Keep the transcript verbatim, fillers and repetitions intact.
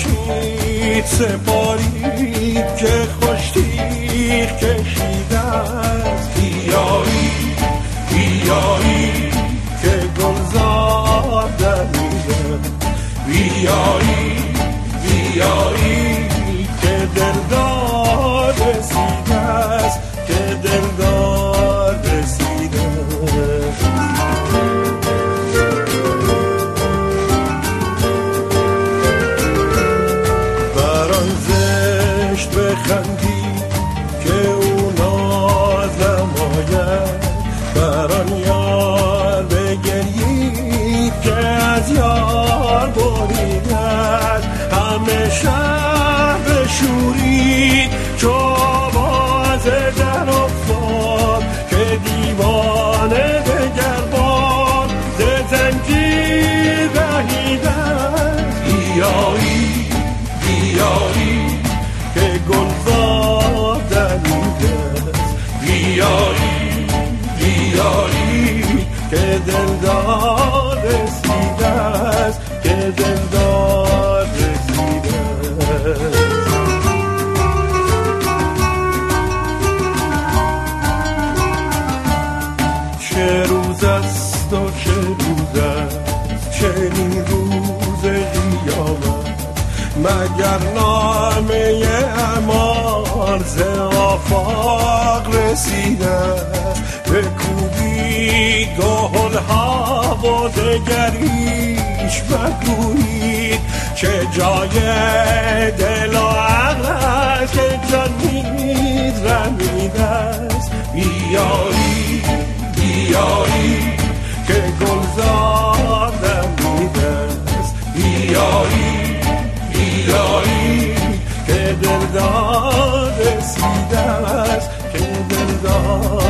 خورشید سپارید که خوشتیغ کشیده است. بیایی بیایی که گلزار دمیده، بیایی بیایی که دلدار رسیده است، که دلدار رسیده. بران زشت بخندی که او ناز نماید، بران یار بگریید که از یار بریدد. همه شهر بشورید چو آواز در افتاد، که دیوانه دگر بار ز زنجیر رهیدد. بیایی بیایی که گلزار دمیده است، بیایی بیایی که دلدار رسیده است، که دلدار رسیده است. چه روز است و چه روز است، چنین روز قیامت، مگر نامه امان ز آفاق رسیده است. بکوبید دهل‌ها و دگریش بگویید، چه جای دل و عقل است که جان می‌رمیده است. بیایی بیایی که گلزار دمیده است، بیایی بیایی که دلدار رسیده است، که دلدار